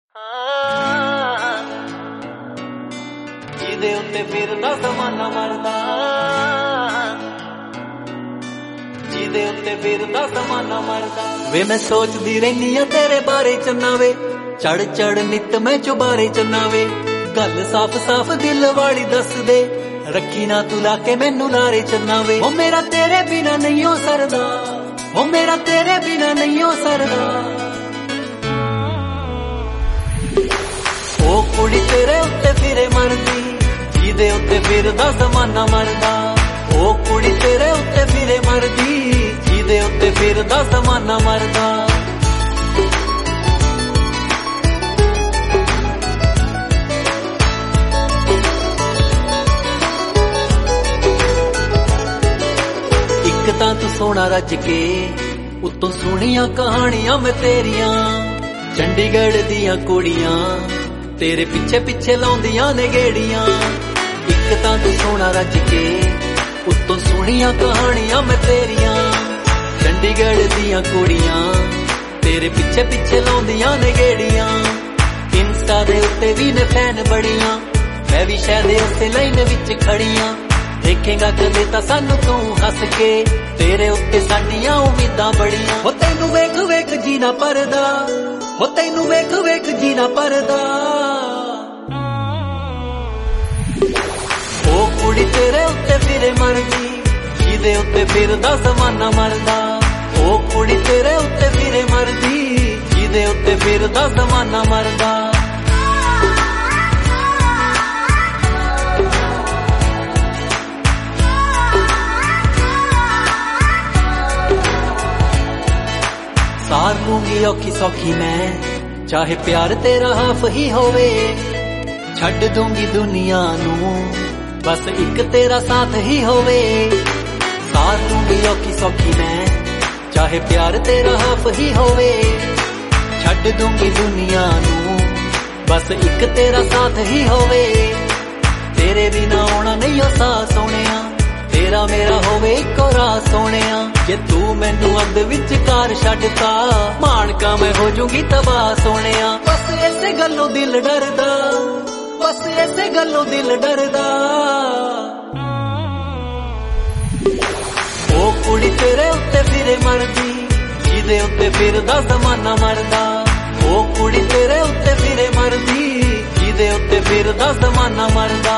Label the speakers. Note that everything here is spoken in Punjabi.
Speaker 1: ਜਿਹਦੇ ਉੱਤੇ ਫਿਰਦਾ ਜ਼ਮਾਨਾ ਮਰਦਾ, ਜਿਹਦੇ ਉੱਤੇ ਫਿਰਦਾ ਜ਼ਮਾਨਾ ਮਰਦਾ। ਵੇ ਮੈਂ ਸੋਚਦੀ ਰਹਿਨੀ ਆ ਤੇਰੇ ਬਾਰੇ ਚੰਨਾ ਵੇ, ਚੜ ਚੜ ਨਿੱਤ ਮੈਂ ਚੁਬਾਰੇ ਚੰਨਾ ਵੇ। ਗੱਲ ਸਾਫ਼ ਸਾਫ਼ ਦਿਲ ਵਾਲੀ ਦੱਸ ਦੇ, ਰੱਖੀ ਨਾ ਤੂੰ ਲਾ ਕੇ ਮੈਨੂੰ ਲਾਰੇ ਚੰਨਾ ਵੇ। ਉਹ ਮੇਰਾ ਤੇਰੇ ਬਿਨਾ ਨਹੀਂ ਹੋ ਸਰਦਾ, ਉਹ ਮੇਰਾ ਤੇਰੇ ਬਿਨਾ ਨਹੀਂ ਹੋ ਸਰਦਾ। ਉਹ ਕੁੜੀ ਤੇਰੇ ਉੱਤੇ ਫਿਰੇ ਮਰਦੀ, ਜਿਹਦੇ ਉੱਤੇ ਫਿਰਦਾ ਜ਼ਮਾਨਾ ਮਰਦਾ। ਉਹ ਕੁੜੀ ਤੇਰੇ ਉੱਤੇ ਫਿਰੇ ਮਰਦੀ, ਜਿਹਦੇ ਉੱਤੇ ਫਿਰਦਾ ਜ਼ਮਾਨਾ ਮਰਦਾ। ਇੱਕ ਤਾਂ ਤੂੰ ਸੋਹਣਾ ਰੱਜ ਕੇ, ਉੱਤੋਂ ਸੋਹਣੀਆਂ ਕਹਾਣੀਆਂ ਮੈਂ ਤੇਰੀਆਂ। ਚੰਡੀਗੜ੍ਹ ਦੀਆਂ ਕੁੜੀਆਂ ਤੇਰੇ ਪਿੱਛੇ ਪਿੱਛੇ ਲਾਉਂਦੀਆਂ ਨੇ ਗੇੜੀਆਂ। ਇੱਕ ਤਾਂ ਤੂੰ ਸੋਹਣਾ ਰੱਜ ਕੇ, ਉੱਤੋਂ ਸੋਹਣੀਆਂ ਕਹਾਣੀਆਂ ਮੈਂ ਤੇਰੀਆਂ। ਚੰਡੀਗੜ੍ਹ ਦੀਆਂ ਕੁੜੀਆਂ ਤੇਰੇ ਪਿੱਛੇ ਪਿੱਛੇ ਲਾਉਂਦੀਆਂ ਨੇ ਗੇੜੀਆਂ। ਇੰਸਟਾ ਦੇ ਉੱਤੇ ਵੀ ਨੇ ਫੈਨ ਬੜੀਆਂ, ਮੈਂ ਵੀ ਸ਼ਾਇਦ ਉਸੇ ਲਾਈਨ ਵਿੱਚ ਖੜੀਆਂ। ਦੇਖੇਗਾ ਕਦੇ ਤਾਂ ਸਾਨੂੰ ਤੂੰ ਹੱਸ ਕੇ, ਤੇਰੇ ਉੱਤੇ ਸਾਡੀਆਂ ਉਮੀਦਾਂ ਬੜੀਆਂ। ਉਹ ਤੈਨੂੰ ਵੇਖ ਵੇਖ ਜੀਣਾ ਪਰਦਾ, ਉਹ ਤੈਨੂੰ ਵੇਖ ਵੇਖ ਜੀਣਾ ਪਰਦਾ। ਉਹ ਕੁੜੀ ਤੇਰੇ ਉੱਤੇ ਫਿਰੇ ਮਰਦੀ, ਜਿਹਦੇ ਉੱਤੇ ਫਿਰਦਾ ਜ਼ਮਾਨਾ ਮਰਦਾ। ਉਹ ਕੁੜੀ ਤੇਰੇ ਉੱਤੇ ਫਿਰੇ ਮਰਦੀ, ਜਿਹਦੇ ਉੱਤੇ ਫਿਰਦਾ ਜ਼ਮਾਨਾ ਮਰਦਾ। ਸਾਰ ਲੂੰਗੀ ਔਖੀ ਸੌਖੀ ਮੈਂ, ਚਾਹੇ ਪਿਆਰ ਤੇਰਾ ਹਾਫ ਹੀ ਹੋਵੇ। ਛੱਡ ਦੂੰਗੀ ਦੁਨੀਆ ਨੂੰ, ਬਸ ਇੱਕ ਤੇਰਾ ਸਾਥ ਹੀ ਹੋਵੇ। ਸਾਰ ਲੂੰਗੀ ਔਖੀ ਸੌਖੀ ਮੈਂ, ਚਾਹੇ ਪਿਆਰ ਤੇਰਾ ਹਾਫ ਹੀ ਹੋਵੇ। ਛੱਡ ਦੂੰਗੀ ਦੁਨੀਆ ਨੂੰ, ਬਸ ਇੱਕ ਤੇਰਾ ਸਾਥ ਹੀ ਹੋਵੇ। ਤੇਰੇ ਬਿਨਾ ਆਉਣਾ ਨਹੀਂ ਉਹ ਸਾਹ ਸੋਹਣਿਆ, ਤੇਰਾ ਮੇਰਾ ਹੋਵੇ ਇੱਕੋ ਰਾਹ ਸੋਹਣਿਆ। ਜੇ ਤੂੰ ਮੈਨੂੰ ਅੱਧ ਵਿਚਕਾਰ ਛੱਡਤਾ, ਮਾਣਕਾ ਮੈਂ ਹੋ ਜੂਗੀ ਤਬਾਹ ਸੋਹਣਿਆ। ਬਸ ਇਸੇ ਗੱਲੋਂ ਦਿਲ ਡਰਦਾ, ਬਸ ਇਸੇ ਗੱਲੋਂ ਦਿਲ ਡਰਦਾ। ਉਹ ਕੁੜੀ ਤੇਰੇ ਉੱਤੇ ਫਿਰੇ ਮਰਦੀ, ਜਿਹਦੇ ਉੱਤੇ ਫਿਰਦਾ ਜ਼ਮਾਨਾ ਮਰਦਾ। ਉਹ ਕੁੜੀ ਤੇਰੇ ਉੱਤੇ ਫਿਰੇ ਮਰਦੀ, ਜਿਹਦੇ ਉੱਤੇ ਫਿਰਦਾ ਜ਼ਮਾਨਾ ਮਰਦਾ।